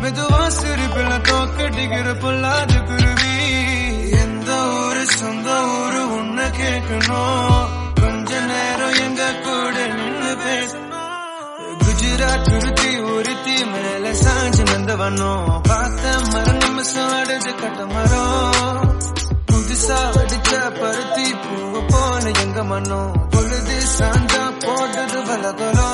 மெதுவா சிரிப்பில தோக்கடிக்கிற பொல்லாத குருவி. எந்த ஊரு சொந்த ஊரு உன்னை கேட்கணும், கொஞ்ச நேரம் எங்க கூட நின்று பேசணும். குஜராத் துருத்தி ஒருத்தி மேல சாஞ்சு நந்தவனும் பார்த்த மரம் நிமிஷம் அடைஞ்ச கட்ட மரம். புதுசா அடிச்ச பருத்தி பூவ போன எங்க மண்ணும் பொழுது சாஞ்சா போட்டது வலகலோ.